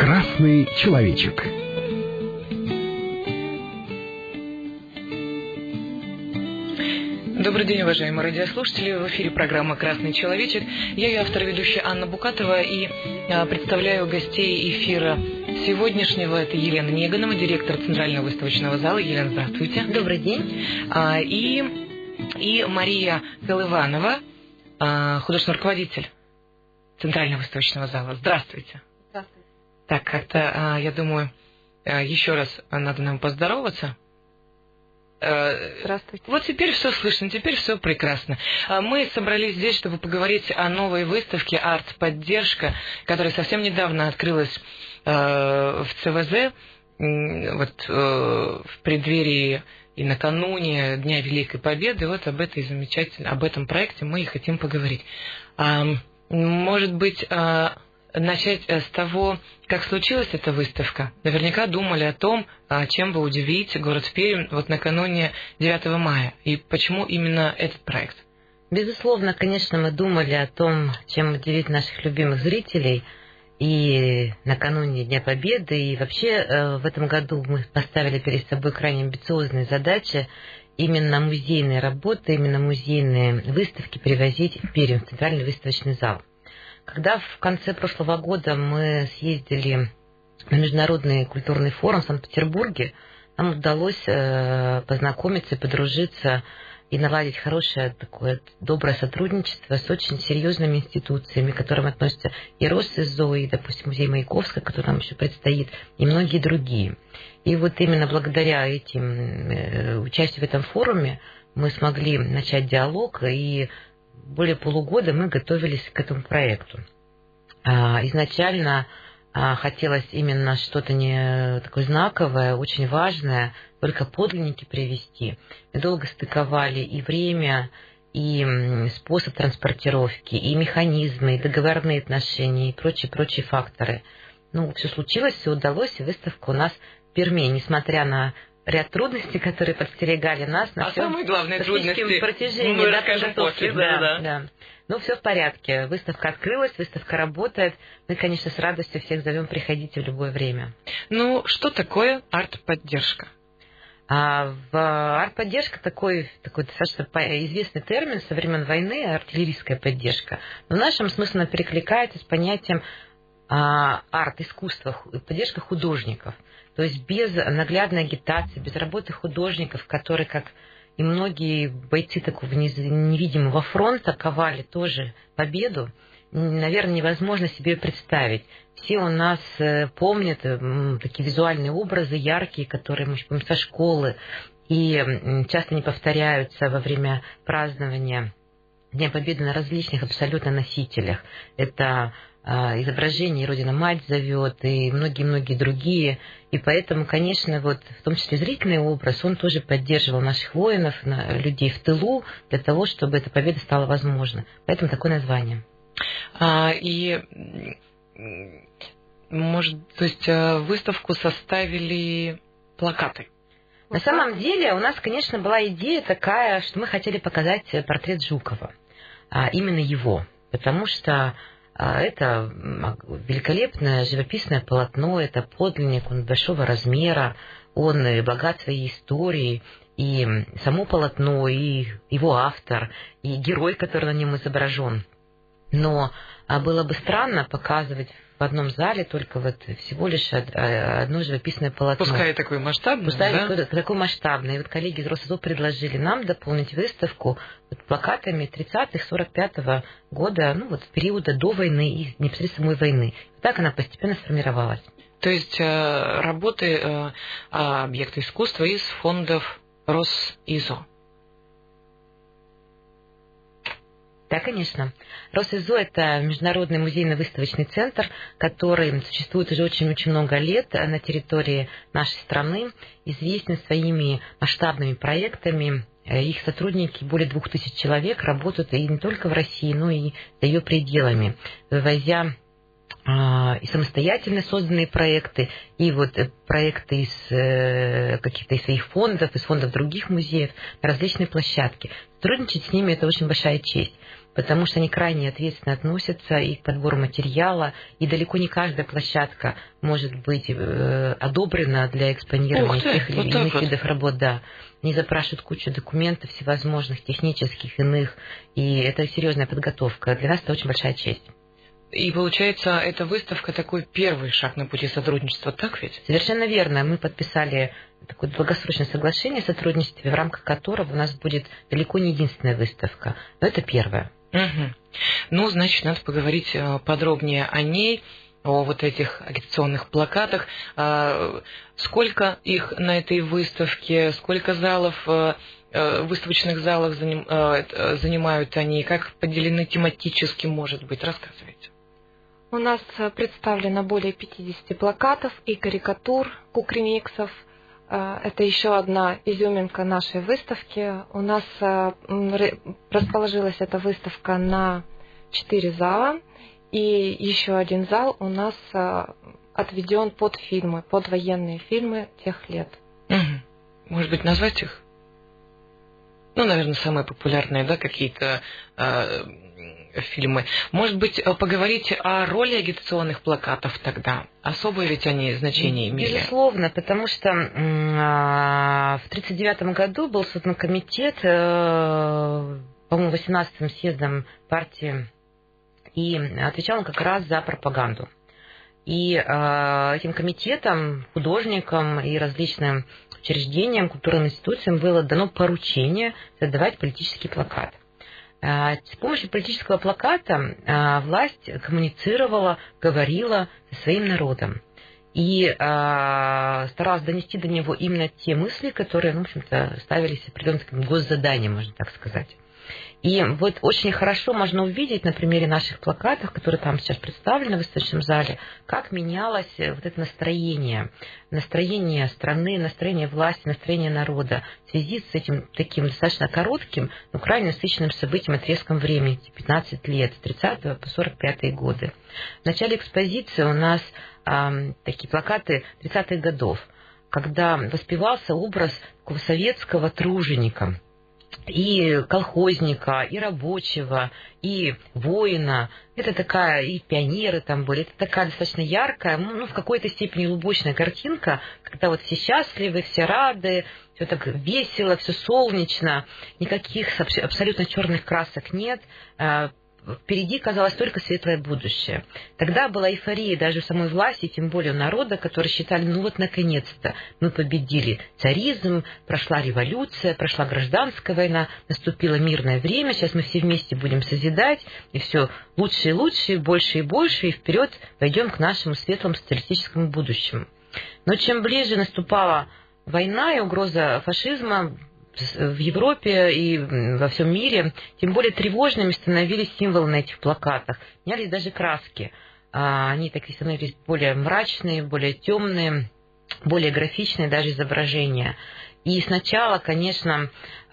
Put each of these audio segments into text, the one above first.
«Красный человечек». Добрый день, уважаемые радиослушатели. В эфире программа «Красный человечек». Я ее автор и ведущая Анна Букатова и представляю гостей эфира сегодняшнего. Это Елена Неганова, директор Центрального выставочного зала. Елена, здравствуйте. Добрый день. И Мария Колыванова, художественный руководитель Центрального выставочного зала. Здравствуйте. Здравствуйте. Так, как-то, я думаю, еще раз надо нам поздороваться. Здравствуйте. Вот теперь все слышно, теперь все прекрасно. Мы собрались здесь, чтобы поговорить о новой выставке «Арт-поддержка», которая совсем недавно открылась в ЦВЗ, в преддверии и накануне Дня Великой Победы. Вот об этом проекте мы и хотим поговорить. Может быть, начать с того, как случилась эта выставка. Наверняка думали о том, чем бы удивить город Пермь накануне 9 мая. И почему именно этот проект? Безусловно, конечно, мы думали о том, чем удивить наших любимых зрителей. И накануне Дня Победы, и вообще в этом году мы поставили перед собой крайне амбициозные задачи именно музейные работы, именно музейные выставки привозить в Пермь, в Центральный выставочный зал. Когда в конце прошлого года мы съездили на Международный культурный форум в Санкт-Петербурге, нам удалось познакомиться, подружиться и наладить хорошее такое доброе сотрудничество с очень серьезными институциями, к которым относятся и Россизо, и, допустим, музей Маяковского, который нам еще предстоит, и многие другие. И вот именно благодаря участию в этом форуме мы смогли начать диалог, и более полугода мы готовились к этому проекту. Изначально хотелось именно что-то не такое знаковое, очень важное, только подлинники привезти. Мы долго стыковали и время, и способ транспортировки, и механизмы, и договорные отношения, и прочие факторы. Все случилось, все удалось, и выставка у нас в Перми, несмотря на ряд трудностей, которые подстерегали нас на самые главные трудности протяжении. Мы расскажем после, да. Но все в порядке. Выставка открылась, выставка работает. Мы, конечно, с радостью всех зовем, приходите в любое время. Что такое арт-поддержка? Арт-поддержка такой достаточно известный термин со времен войны, артиллерийская поддержка. Но в нашем смысле она перекликается с понятием арт-искусства, поддержка художников. То есть без наглядной агитации, без работы художников, которые, как и многие бойцы такого невидимого фронта, ковали тоже победу, наверное, невозможно себе представить. Все у нас помнят такие визуальные образы яркие, которые мы помним со школы, и часто не повторяются во время празднования Дня Победы на различных абсолютно носителях. Это изображение «Родина-мать зовет» и многие-многие другие. И поэтому, конечно, в том числе зрительный образ, он тоже поддерживал наших воинов, людей в тылу, для того, чтобы эта победа стала возможна. Поэтому такое название. Выставку составили плакаты? На самом деле у нас, конечно, была идея такая, что мы хотели показать портрет Жукова, именно его, потому что это великолепное живописное полотно, это подлинник, он большого размера, он богат своей историей, и само полотно, и его автор, и герой, который на нем изображен. Но было бы странно показывать в одном зале только всего лишь одно живописное полотно. Пускай такое масштабное, такое масштабное. И коллеги из Россизо предложили нам дополнить выставку плакатами 30-х, 45-го года, периода до войны и непосредственно самой войны. Так она постепенно сформировалась. То есть работы, объекты искусства из фондов Россизо. Да, конечно. Россизо – это международный музейно-выставочный центр, который существует уже очень-очень много лет на территории нашей страны, известен своими масштабными проектами. Их сотрудники, более 2000 человек, работают и не только в России, но и за ее пределами, вывозя и самостоятельно созданные проекты, и проекты из каких-то из своих фондов, из фондов других музеев на различные площадки. Сотрудничать с ними – это очень большая честь. потому что они крайне ответственно относятся и к подбору материала, и далеко не каждая площадка может быть одобрена для экспонирования тех или иных видов работ. Да. Они запрашивают кучу документов всевозможных, технических, иных, и это серьезная подготовка. Для нас это очень большая честь. И получается, эта выставка такой первый шаг на пути сотрудничества, так ведь? Совершенно верно. Мы подписали такое долгосрочное соглашение о сотрудничестве, в рамках которого у нас будет далеко не единственная выставка, но это первая. Угу. Ну, значит, надо поговорить подробнее о ней, о вот этих агитационных плакатах. Сколько их на этой выставке, сколько залов, выставочных залов занимают они, как поделены тематически, может быть, рассказывайте. У нас представлено более 50 плакатов и карикатур кукрыниксов. Это еще одна изюминка нашей выставки. У нас расположилась эта выставка на 4 зала, и еще один зал у нас отведен под фильмы, под военные фильмы тех лет. Угу. Может быть, назвать их? Ну, наверное, самые популярные, да, какие-то фильмы. Может быть, поговорить о роли агитационных плакатов тогда? Особое ведь они значение имели? Безусловно, потому что в 1939 году был создан комитет, по-моему, 18-м съездом партии, и отвечал он как раз за пропаганду. И этим комитетам, художникам и различным учреждениям, культурным институциям было дано поручение создавать политический плакат. С помощью политического плаката власть коммуницировала, говорила со своим народом и старалась донести до него именно те мысли, которые, в общем-то, ставились определенным госзаданием, можно так сказать. И вот очень хорошо можно увидеть на примере наших плакатов, которые там сейчас представлены в выставочном зале, как менялось вот это настроение страны, настроение власти, настроение народа в связи с этим таким достаточно коротким, но крайне насыщенным событием отрезком времени, 15 лет, с 30 по 45 годы. В начале экспозиции у нас такие плакаты 30-х годов, когда воспевался образ такого советского труженика, и колхозника, и рабочего, и воина. Это такая, и пионеры там были. Это такая достаточно яркая, ну, в какой-то степени лубочная картинка, когда вот все счастливы, все рады, все так весело, все солнечно, никаких абсолютно черных красок нет. Впереди казалось только светлое будущее. Тогда была эйфория даже у самой власти, тем более у народа, которые считали, ну вот наконец-то мы победили царизм, прошла революция, прошла гражданская война, наступило мирное время, сейчас мы все вместе будем созидать, и все лучше и лучше, больше и больше, и вперед пойдем к нашему светлому социалистическому будущему. Но чем ближе наступала война и угроза фашизма в Европе и во всем мире, тем более тревожными становились символы на этих плакатах. Менялись даже краски. Они такие становились более мрачные, более темные, более графичные даже изображения. И сначала, конечно,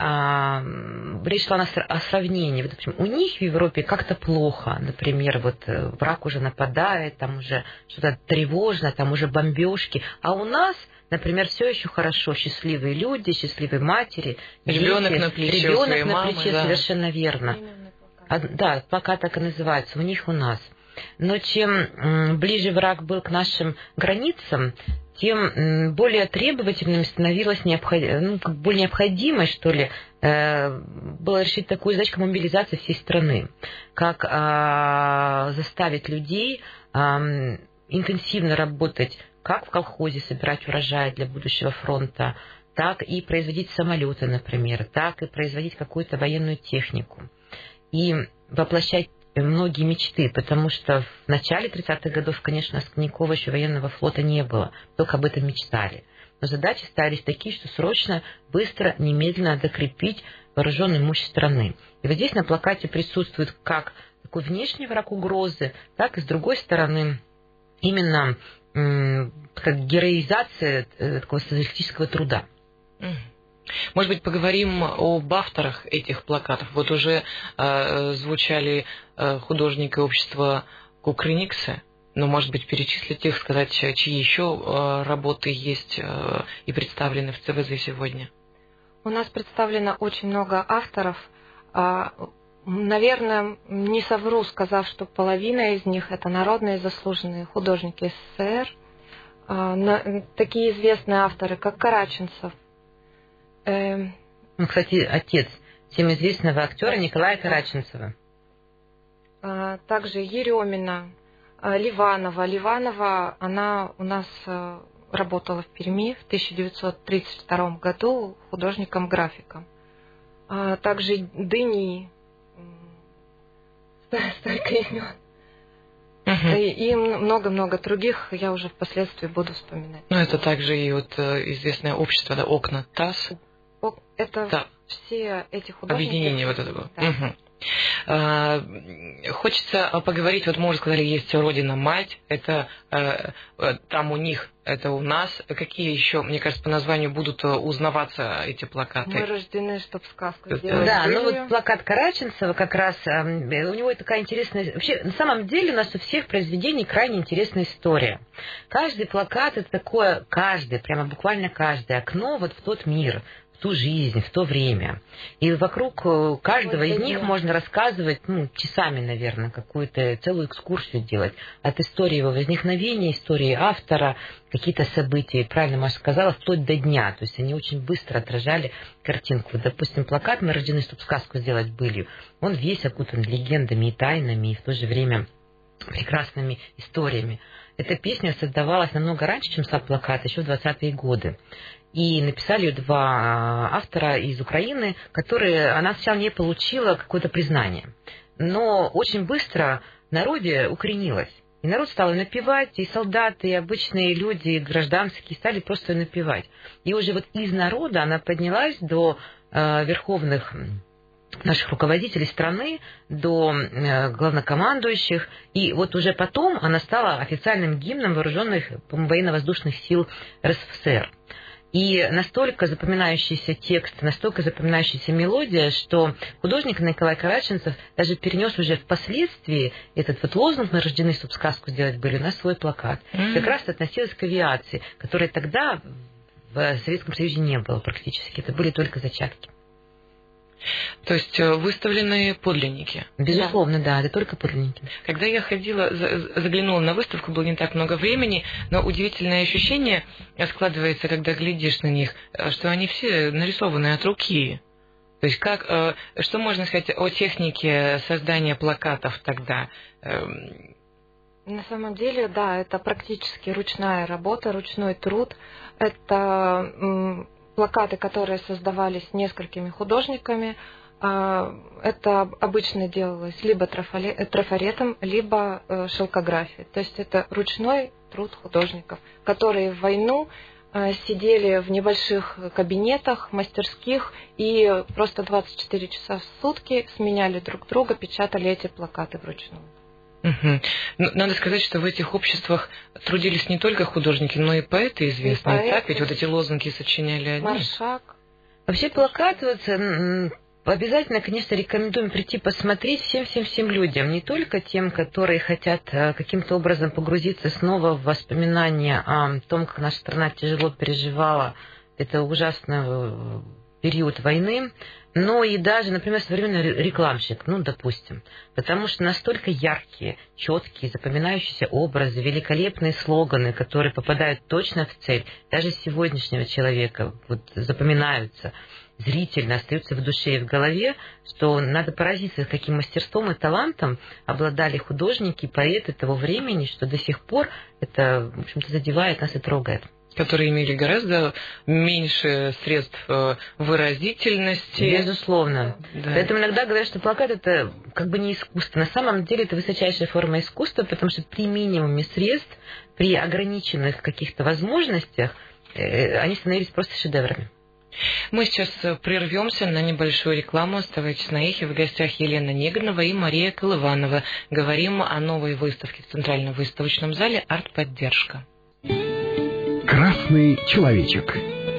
речь шла о сравнении. Вот, в общем, у них в Европе как-то плохо. Например, вот враг уже нападает, там уже что-то тревожно, там уже бомбежки. А у нас, например, все еще хорошо. Счастливые люди, счастливые матери. Ребенок дети, на плече, ребенок на мамы, плече, да. Совершенно верно. Да, плакат так и называется. У них, у нас. Но чем ближе враг был к нашим границам, тем более требовательными становилось более необходимой, что ли, было решить такую задачу, как мобилизация всей страны, как заставить людей интенсивно работать, как в колхозе собирать урожай для будущего фронта, так и производить самолеты, например, так и производить какую-то военную технику. И воплощать многие мечты, потому что в начале 30-х годов, конечно, никакого еще военного флота не было, только об этом мечтали. Но задачи ставились такие, что срочно, быстро, немедленно докрепить вооруженную мощь страны. И вот здесь на плакате присутствует как такой внешний враг угрозы, так и, с другой стороны, именно как героизация такого социалистического труда. Может быть, поговорим об авторах этих плакатов. Вот уже звучали художники общества Кукрыниксы, но, может быть, перечислить их, сказать, чьи еще работы есть и представлены в ЦВЗ сегодня? У нас представлено очень много авторов. Наверное, не совру, сказав, что половина из них это народные заслуженные художники СССР, такие известные авторы, как Караченцев. Кстати, отец всем известного актера Николая Караченцева. Также Еремина, Ливанова. Ливанова, она у нас работала в Перми в 1932 году художником-графиком. Также Дени, столько имен. И много-много других я уже впоследствии буду вспоминать. Ну, это также и вот известное общество, да, «Окна ТАСС». Это да. Все эти художники. Объединение вот этого. Да. Хочется поговорить, вот мы уже сказали, есть «Родина-мать», это там у них, это у нас. Какие еще, мне кажется, по названию будут узнаваться эти плакаты? Мы рождены, чтобы сказку сделать. Да, ну вот плакат Караченцева как раз, у него такая интересная... Вообще, на самом деле у нас у всех произведений крайне интересная история. Каждый плакат это такое, прямо буквально каждое окно вот в тот мир, в ту жизнь, в то время. И вокруг каждого из них можно рассказывать, часами, наверное, какую-то целую экскурсию делать. От истории его возникновения, истории автора, какие-то события, правильно Маша сказала, вплоть до дня. То есть они очень быстро отражали картинку. Вот, допустим, плакат «Мы рождены, чтобы сказку сделать былью». Он весь окутан легендами и тайнами, и в то же время прекрасными историями. Эта песня создавалась намного раньше, чем сам плакат, еще в 20-е годы. И написали ее два автора из Украины, она сначала не получила какое-то признание. Но очень быстро в народе укоренилась. И народ стал ее напевать, и солдаты, и обычные люди, и гражданские стали просто ее напевать. И уже вот из народа она поднялась до верховных наших руководителей страны, до главнокомандующих. И вот уже потом она стала официальным гимном вооруженных военно-воздушных сил РСФСР. И настолько запоминающийся текст, настолько запоминающаяся мелодия, что художник Николай Караченцев даже перенес уже впоследствии этот вот лозунг «Мы рождены, чтобы сказку сделать былью» на свой плакат. Как раз это относилось к авиации, которой тогда в Советском Союзе не было практически. Это были только зачатки. То есть выставлены подлинники? Безусловно, да, это только подлинники. Когда я заглянула на выставку, было не так много времени, но удивительное ощущение складывается, когда глядишь на них, что они все нарисованы от руки. То есть что можно сказать о технике создания плакатов тогда? На самом деле, да, это практически ручная работа, ручной труд. Это плакаты, которые создавались несколькими художниками, это обычно делалось либо трафаретом, либо шелкографией. То есть это ручной труд художников, которые в войну сидели в небольших кабинетах, мастерских и просто 24 часа в сутки сменяли друг друга, печатали эти плакаты вручную. Угу. Надо сказать, что в этих обществах трудились не только художники, но и поэты известные, поэты, так? Ведь вот эти лозунги сочиняли одни. Маршак. Вообще плакат обязательно, конечно, рекомендуем прийти посмотреть всем людям, не только тем, которые хотят каким-то образом погрузиться снова в воспоминания о том, как наша страна тяжело переживала это ужасный период войны, но и даже, например, современный рекламщик, допустим, потому что настолько яркие, четкие, запоминающиеся образы, великолепные слоганы, которые попадают точно в цель, даже сегодняшнего человека запоминаются, зрительно остаются в душе и в голове, что надо поразиться, каким мастерством и талантом обладали художники, поэты того времени, что до сих пор это, в общем-то, задевает нас и трогает. Которые имели гораздо меньше средств выразительности. Безусловно. Да. Поэтому иногда говорят, что плакат это как бы не искусство. На самом деле это высочайшая форма искусства, потому что при минимуме средств, при ограниченных каких-то возможностях, они становились просто шедеврами. Мы сейчас прервемся на небольшую рекламу. Оставайтесь на Эхе. В гостях Елена Негринова и Мария Колыванова. Говорим о новой выставке в Центральном выставочном зале «Артподдержка». Красный человечек.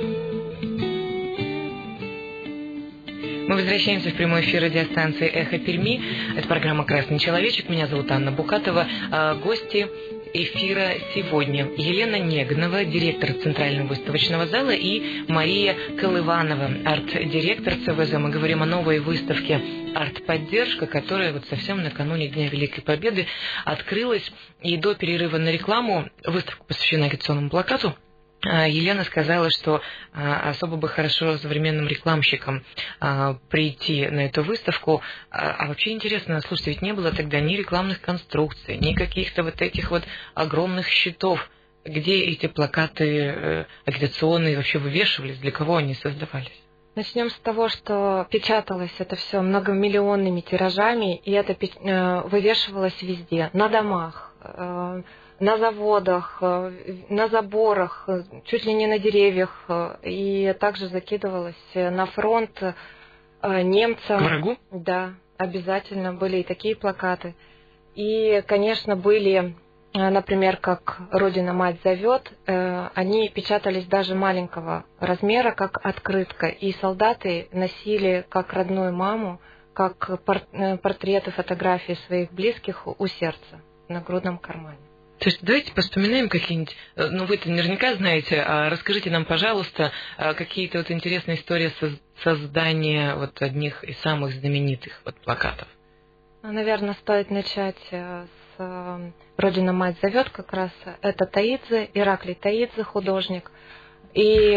Мы возвращаемся в прямой эфир радиостанции «Эхо Перми». Это программа «Красный человечек». Меня зовут Анна Букатова. Гости эфира сегодня Елена Негнова, директор Центрального выставочного зала, и Мария Колыванова, арт-директор ЦВЗ. Мы говорим о новой выставке «Арт-поддержка», которая вот совсем накануне Дня Великой Победы открылась. И до перерыва на рекламу выставка посвящена агитационному плакату. Елена сказала, что особо бы хорошо современным рекламщикам прийти на эту выставку. А вообще интересно, слушайте, ведь не было тогда ни рекламных конструкций, ни каких-то вот этих вот огромных щитов. Где эти плакаты агитационные вообще вывешивались, для кого они создавались? Начнем с того, что печаталось это все многомиллионными тиражами, и это вывешивалось везде, на домах, на заводах, на заборах, чуть ли не на деревьях, и также закидывалось на фронт немцам. К врагу? Да, обязательно были и такие плакаты. И, конечно, были, например, как «Родина-мать зовет», они печатались даже маленького размера, как открытка, и солдаты носили как родную маму, как портреты, фотографии своих близких у сердца на грудном кармане. То есть давайте вспоминаем какие-нибудь, ну вы-то наверняка знаете, а расскажите нам, пожалуйста, какие-то вот интересные истории создания вот одних из самых знаменитых вот плакатов. Наверное, стоит начать с «Родина-мать зовет», как раз это Таидзе, Ираклий Таидзе, художник. И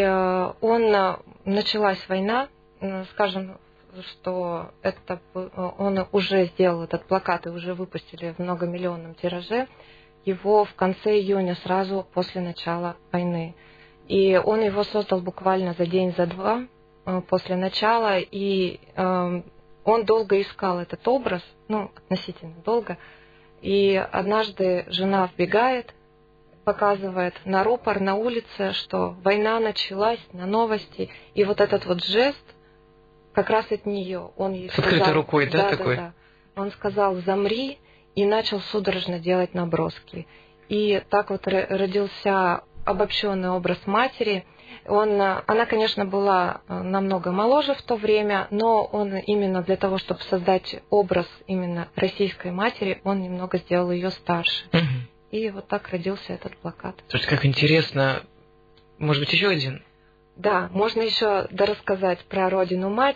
началась война, скажем, что он уже сделал этот плакат и уже выпустили в многомиллионном тираже. Его в конце июня, сразу после начала войны. И он его создал буквально за день, за два после начала. И он долго искал этот образ, относительно долго. И однажды жена вбегает, показывает на рупор на улице, что война началась, на новости. И вот этот вот жест как раз от нее. Он ей сказал, открытой рукой, да, такой? Да. Он сказал: «Замри», и начал судорожно делать наброски. И так вот родился обобщенный образ матери. Она, конечно, была намного моложе в то время, но он именно для того, чтобы создать образ именно российской матери, он немного сделал ее старше. Угу. И вот так родился этот плакат. Слушайте, как интересно. Может быть, еще один? Да, можно еще дорассказать про Родину-мать.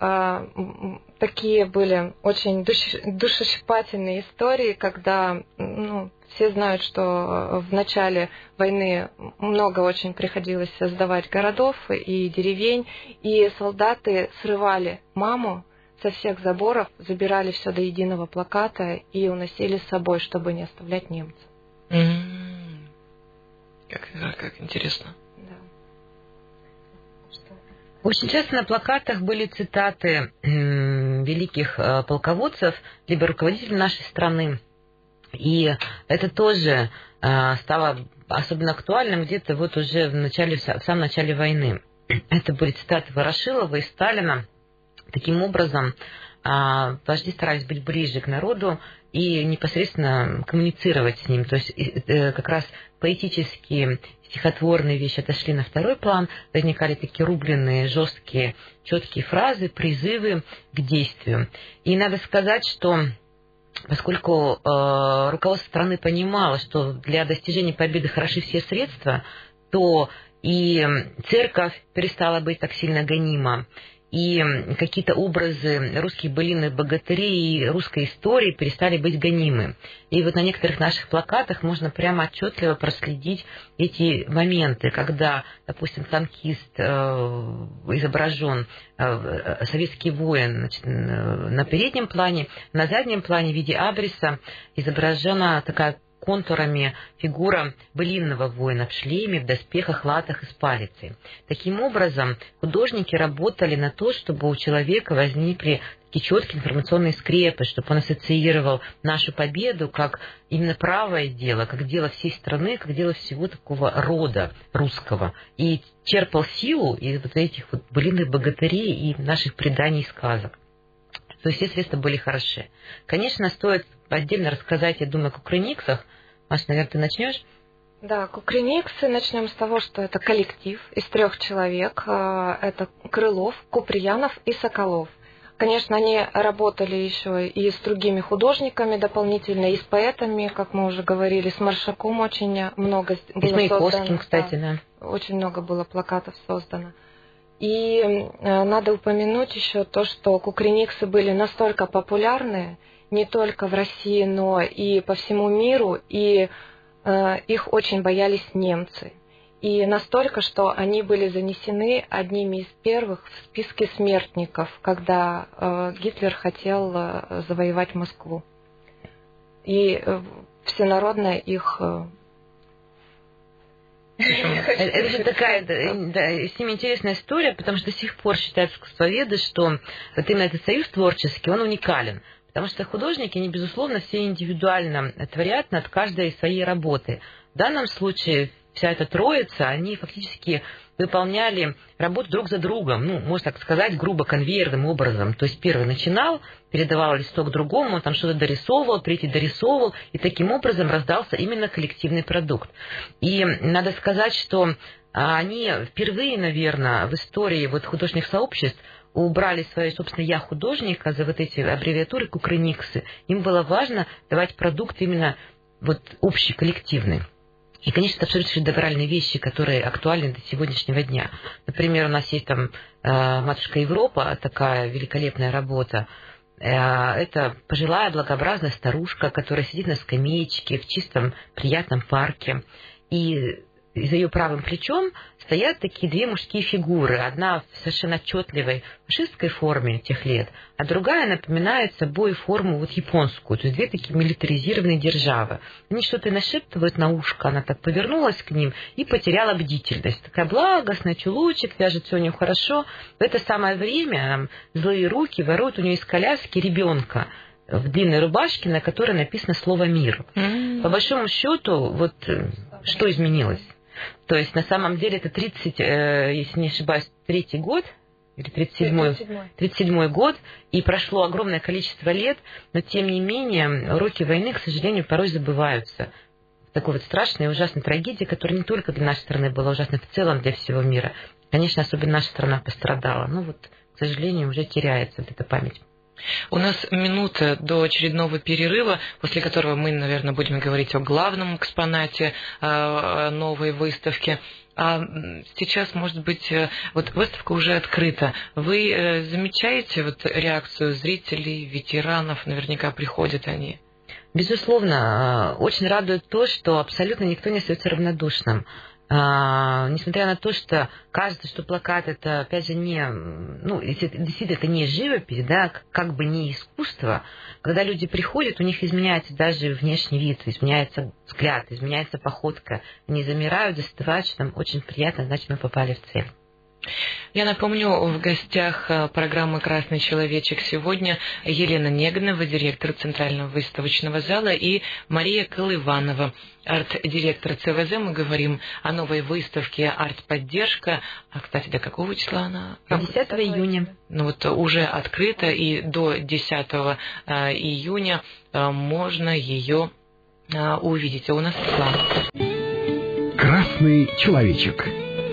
Такие были очень душещипательные истории, когда все знают, что в начале войны много очень приходилось создавать городов и деревень, и солдаты срывали маму со всех заборов, забирали все до единого плаката и уносили с собой, чтобы не оставлять немцев. Как интересно. Очень часто на плакатах были цитаты великих полководцев, либо руководителей нашей страны. И это тоже стало особенно актуальным где-то вот уже в самом начале войны. Это были цитаты Ворошилова и Сталина. Таким образом, вожди старались быть ближе к народу и непосредственно коммуницировать с ним. То есть как раз поэтические, стихотворные вещи отошли на второй план, возникали такие рубленные, жесткие, четкие фразы, призывы к действию. И надо сказать, что поскольку руководство страны понимало, что для достижения победы хороши все средства, то и церковь перестала быть так сильно гонима, и какие-то образы русских былинных богатырей и русской истории перестали быть гонимы. И вот на некоторых наших плакатах можно прямо отчетливо проследить эти моменты, когда, допустим, танкист изображен, советский воин, на переднем плане, на заднем плане в виде абриса изображена такая контурами фигура былинного воина в шлеме, в доспехах, латах и с палицей. Таким образом, художники работали на то, чтобы у человека возникли такие четкие информационные скрепы, чтобы он ассоциировал нашу победу как именно правое дело, как дело всей страны, как дело всего такого рода русского. И черпал силу из вот этих вот былинных богатырей и наших преданий и сказок. То есть все средства были хороши. Конечно, стоит отдельно рассказать, я думаю, о кукрыниксах. Маша, наверное, ты начнешь? Да, кукрыниксы. Начнем с того, что это коллектив из 3 человек. Это Крылов, Куприянов и Соколов. конечно, они работали еще и с другими художниками дополнительно, и с поэтами, как мы уже говорили, с Маршаком очень много было создано. И с Маяковским, создано. кстати, да. Очень много было плакатов создано. И надо упомянуть еще то, что кукрыниксы были настолько популярны, не только в России, но и по всему миру, и их очень боялись немцы. И настолько, что они были занесены одними из первых в списке смертников, когда Гитлер хотел завоевать Москву. И всенародно их... Это же такая, да, с ними интересная история, потому что до сих пор считают искусствоведы, что вот именно этот союз творческий, он уникален. Потому что художники, они, безусловно, все индивидуально творят над каждой своей работы. В данном случае вся эта троица, они фактически выполняли работу друг за другом, ну, можно так сказать, грубо конвейерным образом. То есть первый начинал, передавал листок другому, он там что-то дорисовывал, третий дорисовывал, и таким образом раздался именно коллективный продукт. И надо сказать, что они впервые, наверное, в истории вот художественных сообществ убрали свое, собственно, «я художника» за вот эти аббревиатуры кукрыниксы. Им было важно давать продукт именно вот общий, коллективный. И, конечно, это абсолютно шедевральные вещи, которые актуальны до сегодняшнего дня. Например, у нас есть там «Матушка Европа», такая великолепная работа. Это пожилая, благообразная старушка, которая сидит на скамеечке в чистом, приятном парке. И за ее правым плечом стоят такие две мужские фигуры. Одна в совершенно отчетливой фашистской форме тех лет, а другая напоминает собой форму вот японскую. То есть две такие милитаризированные державы. Они что-то нашептывают на ушко, она так повернулась к ним и потеряла бдительность. Такая благостная, чулочек, вяжет все у нее хорошо. В это самое время злые руки воруют у нее из коляски ребенка в длинной рубашке, на которой написано слово «мир». По большому счету, вот что изменилось? То есть, на самом деле, это 30, если не ошибаюсь, 3-й год, или 37-й год, и прошло огромное количество лет, но, тем не менее, уроки войны, к сожалению, порой забываются. Такой вот страшной и ужасной трагедии, которая не только для нашей страны была ужасна, в целом для всего мира. Конечно, особенно наша страна пострадала. Но вот, к сожалению, уже теряется эта память. У нас минута до очередного перерыва, после которого мы, наверное, будем говорить о главном экспонате новой выставки. А сейчас, может быть, вот выставка уже открыта. Вы замечаете вот реакцию зрителей, ветеранов? Наверняка приходят они. Безусловно, очень радует то, что абсолютно никто не остается равнодушным. Несмотря на то, что кажется, что плакат это, опять же, не, ну, действительно, это не живопись, да, как бы не искусство, когда люди приходят, у них изменяется даже внешний вид, изменяется взгляд, изменяется походка, они замирают, застывают, что нам очень приятно, значит, мы попали в цель. Я напомню, в гостях программы «Красный человечек» сегодня Елена Негнева, директор Центрального выставочного зала, и Мария Колыванова, арт-директор ЦВЗ. Мы говорим о новой выставке «Арт-поддержка». А, кстати, до какого числа она? 10 июня. Ну вот уже открыта, и до 10 июня можно ее увидеть. А у нас план. «Красный человечек».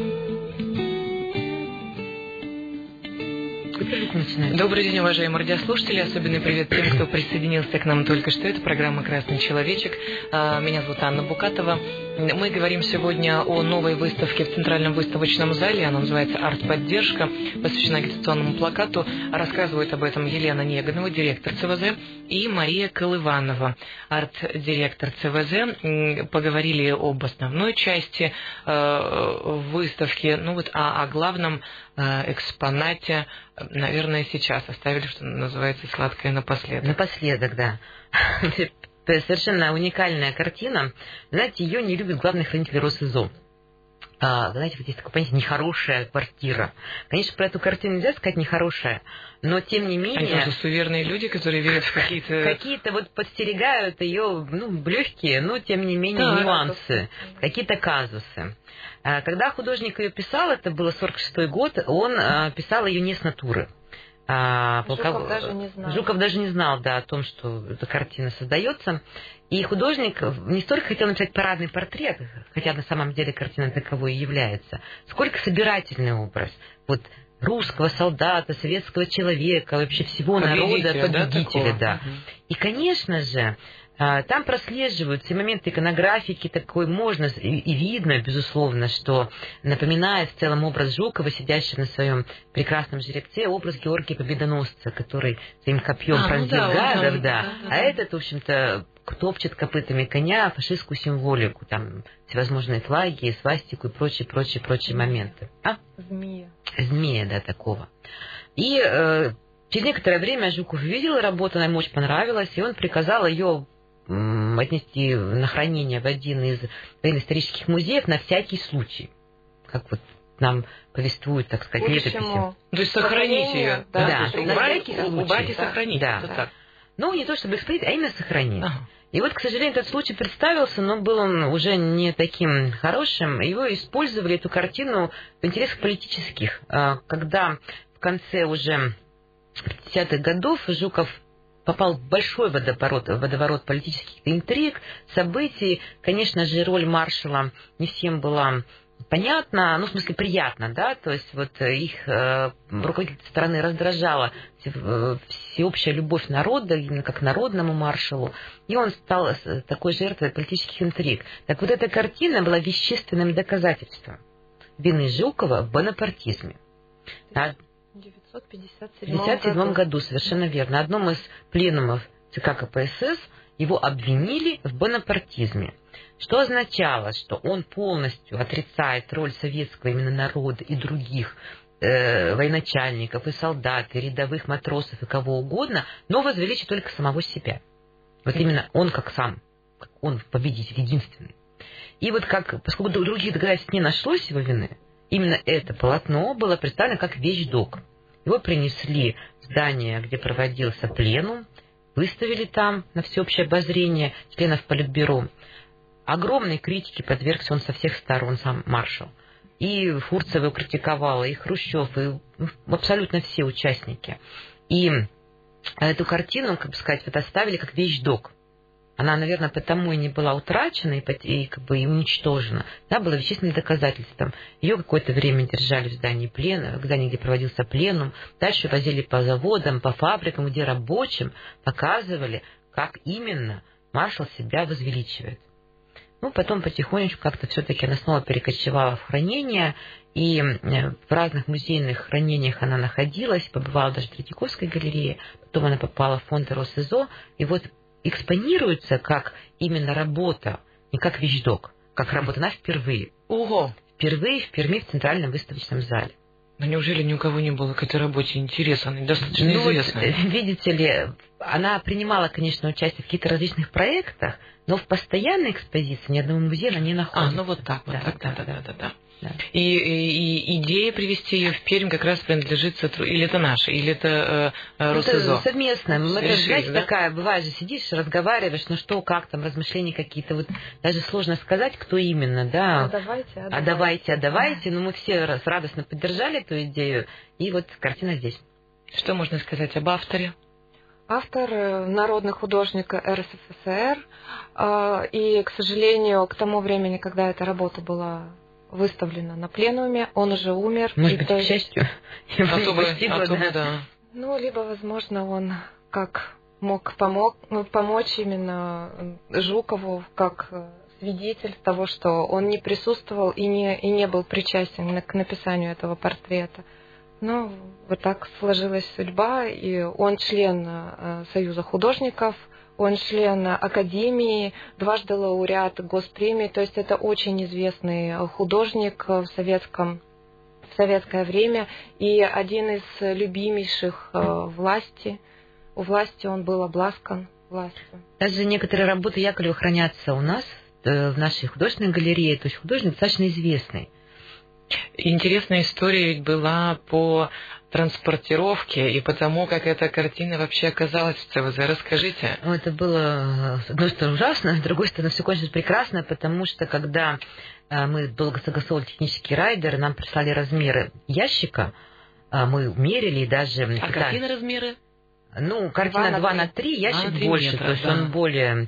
Добрый день, уважаемые радиослушатели. Особенный привет тем, кто присоединился к нам только что. Это программа «Красный человечек». Меня зовут Анна Букатова. Мы говорим сегодня о новой выставке в Центральном выставочном зале. Она называется «Арт-поддержка», посвящена агитационному плакату. Рассказывают об этом Елена Негнева, директор ЦВЗ, и Мария Колыванова, арт-директор ЦВЗ. Поговорили об основной части выставки, ну вот о главном экспонате, наверное, сейчас оставили, что называется, сладкое напоследок. Напоследок, да. Совершенно уникальная картина. Знаете, ее не любит главный хранитель Росизо. Знаете, вот есть такое понятие «нехорошая квартира». Конечно, про эту картину нельзя сказать «нехорошая», но тем не менее... Они тоже суеверные люди, которые верят в какие-то... Какие-то вот подстерегают ее, ну, легкие, но тем не менее нюансы, какие-то казусы. Когда художник ее писал, это был 46-й год, он писал ее не с натуры. Жуков даже не знал, да, о том, что эта картина создается. И художник не столько хотел написать парадный портрет, хотя на самом деле картина таковой и является, сколько собирательный образ. Вот русского солдата, советского человека, вообще всего народа, победителя, да. И, конечно же, там прослеживаются и моменты иконографики такой, можно и видно, безусловно, что напоминает в целом образ Жукова, сидящего на своем прекрасном жеребце, образ Георгия Победоносца, который своим копьем пронзил гадов, А этот, в общем-то, топчет копытами коня фашистскую символику, там всевозможные флаги, свастику и прочие моменты. Змея, да, такого. И через некоторое время Жуков видел работу, она ему очень понравилась, и он приказал ее отнести на хранение в один из военно-исторических музеев на всякий случай. Как вот нам повествуют, так сказать, летописи. То есть сохранить ее. Да, убрать и сохранить. Да. Ну, не то чтобы их спрятать, а именно сохранить. И вот, к сожалению, этот случай представился, но был он уже не таким хорошим. Его использовали, эту картину, в интересах политических. Когда в конце уже 50-х годов Жуков попал в большой водоворот политических интриг, событий. Конечно же, роль маршала не всем была понятна, в смысле приятна, да, то есть вот их руководитель страны раздражала всеобщая любовь народа, именно как народному маршалу, и он стал такой жертвой политических интриг. Так вот, эта картина была вещественным доказательством вины Жукова в бонапартизме. В 1957 году, совершенно верно. На одном из пленумов ЦК КПСС его обвинили в бонапартизме, что означало, что он полностью отрицает роль советского именно народа и других военачальников, и солдат, и рядовых матросов, и кого угодно, но возвеличит только самого себя. Вот именно он как он победитель единственный. И вот поскольку других доказательств не нашлось его вины, именно это полотно было представлено как вещдок. Его принесли в здание, где проводился пленум, выставили там на всеобщее обозрение членов Политбюро. Огромной критике подвергся он со всех сторон, сам маршал. И Фурцева его критиковала, и Хрущев, и абсолютно все участники. И эту картину, оставили как вещдок. Она, наверное, потому и не была утрачена и уничтожена. Она была вещественным доказательством. Ее какое-то время держали в здании, где проводился пленум. Дальше возили по заводам, по фабрикам, где рабочим показывали, как именно маршал себя возвеличивает. Потом потихонечку как-то все-таки она снова перекочевала в хранение, и в разных музейных хранениях она находилась, побывала даже в Третьяковской галерее, потом она попала в фонд Росизо, и вот экспонируется как именно работа, не как вещдок, как работа, она впервые. Ого! Впервые в Перми в Центральном выставочном зале. Но неужели ни у кого не было к этой работе интереса? Она достаточно известная. Видите ли, она принимала, конечно, участие в каких-то различных проектах, но в постоянной экспозиции ни одного музея она не находится. Вот так. Да. И идея привести ее в Пермь как раз принадлежит или это наша, или это Росизо? Это совместно. Знаете, такая, бывает же, сидишь, разговариваешь, что, как там, размышления какие-то, вот даже сложно сказать, кто именно, да. Давайте. Но мы все радостно поддержали эту идею, и вот картина здесь. Что можно сказать об авторе? Автор народный художник РСФСР, и, к сожалению, к тому времени, когда эта работа была выставлена на пленуме, он уже умер. Может быть, к счастью, да. Либо, возможно, он как мог помочь именно Жукову, как свидетель того, что он не присутствовал и не был причастен к написанию этого портрета. Но вот так сложилась судьба, и он член Союза художников, он член Академии, дважды лауреат Госпремии, то есть это очень известный художник в советское время и один из любимейших власти. У власти он был обласкан властью. Даже некоторые работы Яковлева хранятся у нас в нашей художественной галерее, то есть художник достаточно известный. Интересная история ведь была по транспортировке и по тому, как эта картина вообще оказалась в ЦВЗ. Расскажите. Это было, с одной стороны, ужасно, с другой стороны, все кончилось прекрасно, потому что, когда мы долго согласовывали технический райдер, нам прислали размеры ящика, мы мерили и даже... какие размеры? Картина 2 на 3, ящик больше, метра, то есть он более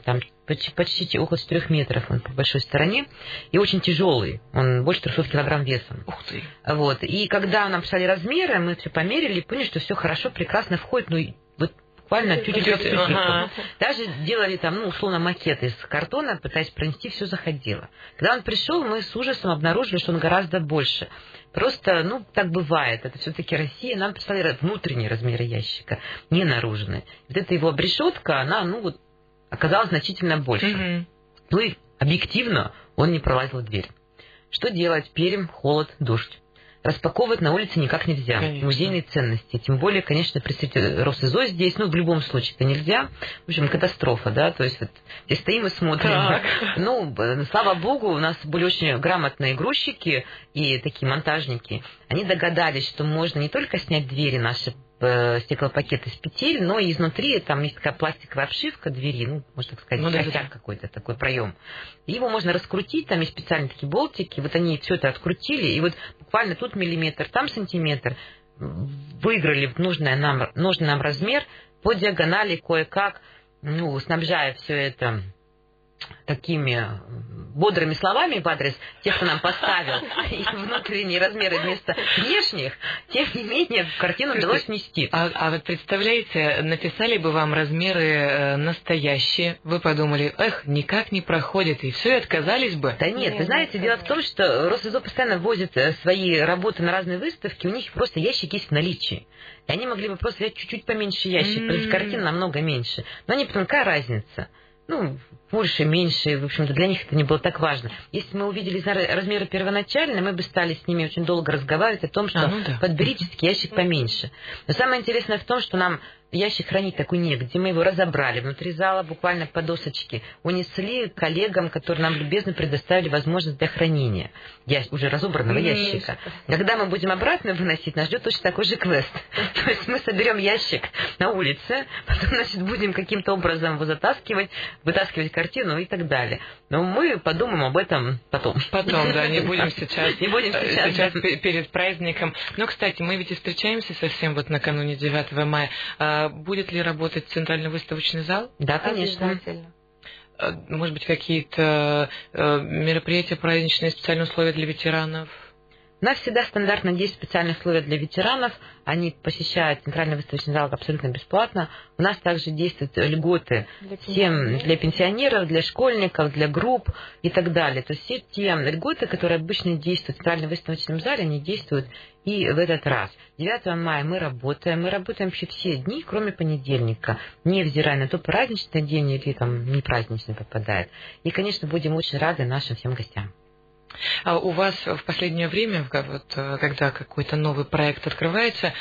почти около 4 метров, он по большой стороне, и очень тяжелый, он больше 300 килограмм весом. Ух ты! Вот. И когда нам прислали размеры, мы все померили, поняли, что все хорошо, прекрасно входит, ну, вот буквально тютельку. Ага. Даже делали там, ну, условно, макет из картона, пытаясь пронести, все заходило. Когда он пришел, мы с ужасом обнаружили, что он гораздо больше. Просто, ну, так бывает. Это все-таки Россия. Нам прислали внутренние размеры ящика, не наружные. Вот эта его обрешетка, она, ну, вот, оказалась значительно больше. Мгм. Ну и объективно он не пролазил в дверь. Что делать? Пермь, холод, дождь. Распаковывать на улице никак нельзя. Конечно. Музейные ценности. Тем более, конечно, при свете РосИЗО здесь, ну, в любом случае это нельзя. В общем, катастрофа, да, то есть вот здесь стоим и смотрим. Так. Ну, слава богу, у нас были очень грамотные грузчики и такие монтажники. Они догадались, что можно не только снять двери наши, стеклопакеты с петель, но и изнутри там есть такая пластиковая обшивка двери, ну, можно так сказать, Ну, да, косяк да. какой-то, такой проем. И его можно раскрутить, там есть специальные такие болтики, вот они все это открутили, и вот буквально тут миллиметр, там сантиметр, выиграли нужный нам размер по диагонали кое-как, ну, снабжая все это такими бодрыми словами в адрес тех, кто нам поставил и внутренние размеры вместо внешних, тем не менее картину удалось снести. А вот представляете, написали бы вам размеры настоящие, вы подумали, эх, никак не проходит, и все, и отказались бы. Да нет, вы знаете, дело в том, что РосИЗО постоянно возит свои работы на разные выставки, у них просто ящик есть в наличии. И они могли бы просто взять чуть-уть поменьше ящик, потому что картин намного меньше. Но они потом, какая разница? Ну, больше, меньше, в общем-то, для них это не было так важно. Если мы увидели размеры первоначально, мы бы стали с ними очень долго разговаривать о том, что подберите ящик поменьше. Но самое интересное в том, что нам ящик хранить такой негде. Мы его разобрали внутри зала, буквально по досочке, унесли коллегам, которые нам любезно предоставили возможность для хранения уже разобранного ящика. Когда мы будем обратно выносить, нас ждет точно такой же квест. То есть мы соберем ящик на улице, потом, значит, будем каким-то образом его вытаскивать картину и так далее. Но мы подумаем об этом потом. Потом, да, не будем сейчас. Не будем сейчас. Перед праздником. Но, кстати, мы ведь и встречаемся совсем вот накануне 9 мая. Будет ли работать центральный выставочный зал? Да, конечно. Обязательно. Может быть, какие-то мероприятия праздничные, специальные условия для ветеранов? У нас всегда стандартно есть специальные условия для ветеранов. Они посещают центральный выставочный зал абсолютно бесплатно. У нас также действуют льготы всем для пенсионеров, для школьников, для групп и так далее. То есть все те льготы, которые обычно действуют в центральном выставочном зале, они действуют и в этот раз. 9 мая мы работаем вообще все дни, кроме понедельника, невзирая на то, праздничный день или там не праздничный попадает. И, конечно, будем очень рады нашим всем гостям. А у вас в последнее время, вот, когда какой-то новый проект открывается,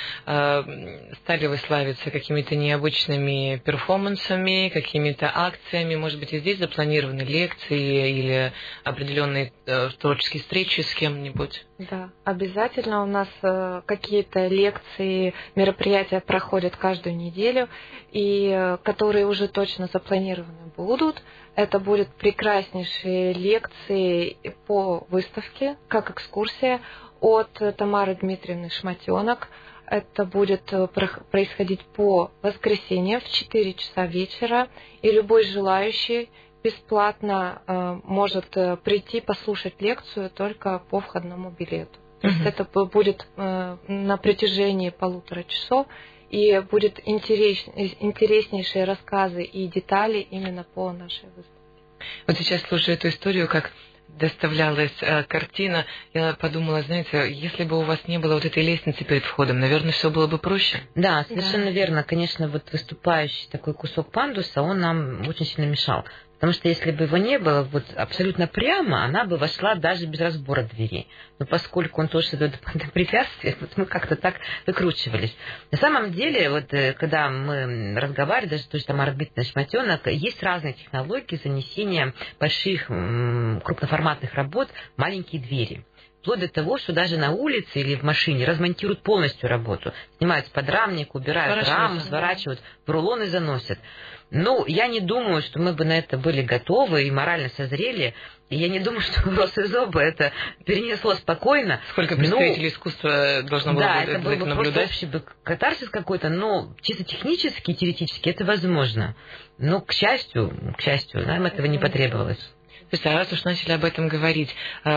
стали вы славиться какими-то необычными перформансами, какими-то акциями? Может быть, и здесь запланированы лекции или определенные творческие встречи с кем-нибудь? Да, обязательно у нас какие-то лекции, мероприятия проходят каждую неделю, и которые уже точно запланированы будут. Это будут прекраснейшие лекции по выставке, как экскурсия от Тамары Дмитриевны Шматенок. Это будет происходить по воскресеньям в 4 часа вечера, и любой желающий бесплатно может прийти послушать лекцию только по входному билету. То есть это будет на протяжении 1,5 часа, и будет интереснейшие рассказы и детали именно по нашей выставке. Вот сейчас, слушая эту историю, как доставлялась картина, я подумала, знаете, если бы у вас не было вот этой лестницы перед входом, наверное, все было бы проще. Да, совершенно верно. Конечно, вот выступающий такой кусок пандуса, он нам очень сильно мешал. Потому что если бы его не было, вот абсолютно прямо, она бы вошла даже без разбора дверей. Но поскольку он тоже создает препятствие, вот мы как-то так выкручивались. На самом деле, вот когда мы разговаривали, даже тоже Тамара Дмитриевна Шматенок, есть разные технологии занесения больших крупноформатных работ в маленькие двери. вплоть до того, что даже на улице или в машине размонтируют полностью работу. Снимают подрамник, убирают раму, сворачивают, в рулон и заносят. Ну, я не думаю, что мы бы на это были готовы и морально созрели. И я не думаю, что Росизо бы это перенесло спокойно. Сколько представителей искусства должно было да, бы это был бы наблюдать? Просто общий бы катарсис какой-то, но чисто технически, теоретически это возможно. Но, к счастью, нам этого не потребовалось. То есть, раз уж начали об этом говорить,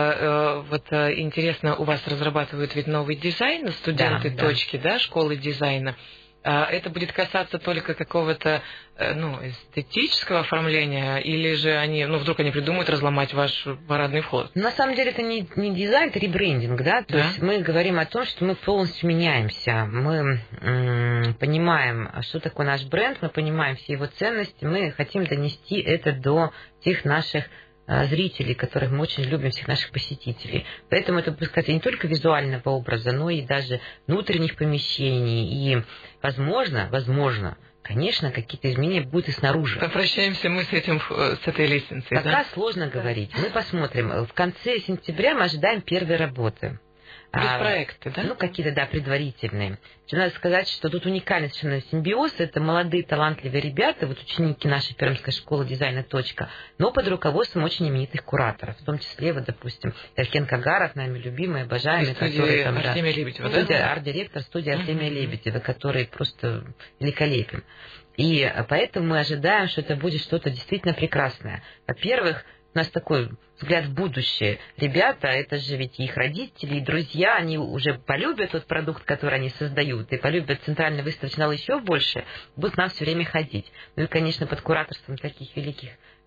вот интересно, у вас разрабатывают ведь новый дизайн, студенты точки, да, школы дизайна. Это будет касаться только какого-то эстетического оформления, или же они, вдруг они придумают разломать ваш парадный вход? На самом деле это не дизайн, это ребрендинг, да? То есть мы говорим о том, что мы полностью меняемся. Мы понимаем, что такое наш бренд, мы понимаем все его ценности, мы хотим донести это до тех наших зрителей, которых мы очень любим, всех наших посетителей. Поэтому это, так сказать, не только визуального образа, но и даже внутренних помещений. И, возможно, конечно, какие-то изменения будут и снаружи. Попрощаемся мы с этой лестницей. Пока сложно говорить. Мы посмотрим. В конце сентября мы ожидаем первые работы. Проекты, да? Какие-то, предварительные. Надо сказать, что тут уникальный совершенно симбиоз. Это молодые, талантливые ребята, ученики нашей Пермской школы дизайна «Точка», но под руководством очень именитых кураторов. В том числе, допустим, Эркен Кагаров, нами любимый, обожаемый. Студия Артемия Лебедева, да? Арт-директор студии Артемия Лебедева, который просто великолепен. И поэтому мы ожидаем, что это будет что-то действительно прекрасное. Во-первых, у нас такой взгляд в будущее. Ребята, это же ведь их родители и друзья, они уже полюбят тот продукт, который они создают, и полюбят центральный выставочный зал еще больше, будут к нам все время ходить. Ну и, конечно, под кураторством таких великих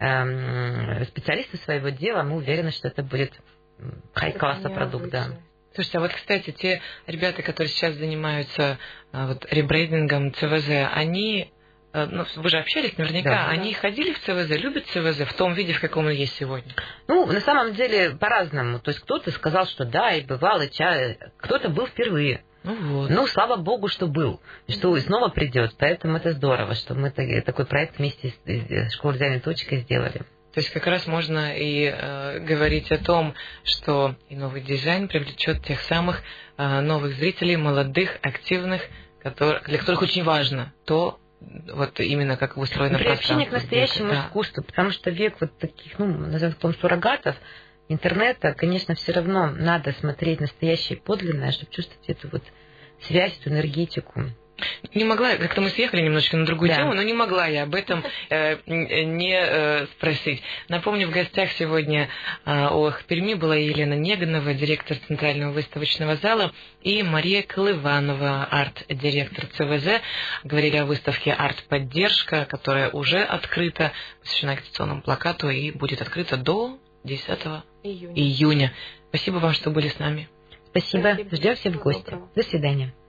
специалистов своего дела мы уверены, что это будет хай-класса продукт. Да. Слушайте, а вот, кстати, те ребята, которые сейчас занимаются ребрендингом ЦВЗ, они... вы же общались наверняка, они ходили в ЦВЗ, любят ЦВЗ в том виде, в каком он есть сегодня? На самом деле, по-разному. То есть кто-то сказал, что да, и бывал, и кто-то был впервые. Слава богу, что был, и что снова придет. Поэтому это здорово, что мы такой проект вместе с школой дизайна «Точка» сделали. То есть как раз можно и говорить о том, что и новый дизайн привлечет тех самых новых зрителей, молодых, активных, для которых очень важно то, именно как устроено пространство. Приобщение к настоящему искусству, потому что век таких, назовем суррогатов интернета, конечно, все равно надо смотреть настоящее подлинное, чтобы чувствовать эту связь, эту энергетику. Не могла, как-то мы съехали немножечко на другую тему, но не могла я об этом не спросить. Напомню, в гостях сегодня ОАХ Перми была Елена Неганова, директор Центрального выставочного зала, и Мария Колыванова, арт-директор ЦВЗ. Говорили о выставке «Арт-поддержка», которая уже открыта, посвящена агитационному плакату и будет открыта до 10 июня. Спасибо вам, что были с нами. Спасибо. Ждем всех в гости. До свидания.